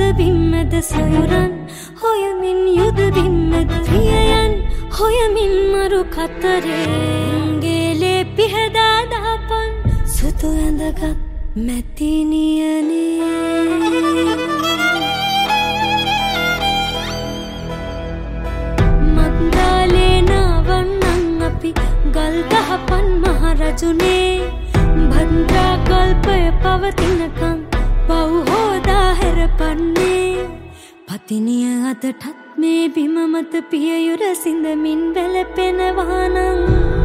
බිම්මද සොයුරන් හොයමින් යුද බිම්මද රියයන් හොයමින් මරු කතරේ ගේලේ පිහදා දාපන් සුතු ඇඳගත් මැතිනියනේ මන්දාලේ නාවන්නන් අපි ගල් ගහපන් මහරජුනේ භද්‍රා කල්පය පවතිනකම් පව් හෝදා හැරපන්නේ පතිනිය අදටත් මේ බිම මත පියයුර සිඳමින් වැළපෙනවානම්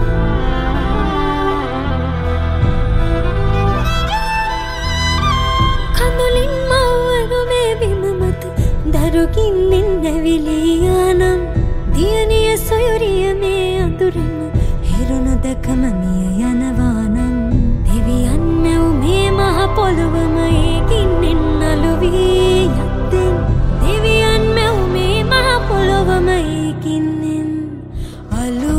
කඳුලින් මව්වරු මේ බිම මත දරුකින්නින් නැවිලියානම් දියණිය සොයුරිය මේ අඳුරම හිරුණු දැකම මිය යනවානම් දෙවියන් මැව් මේ මහ පොළොවම ඒකින්නෙන් අලු වී යද්දෙන් දෙවියන් මැව් මේ මහ පොළොවම ඒකින්නෙන් අලු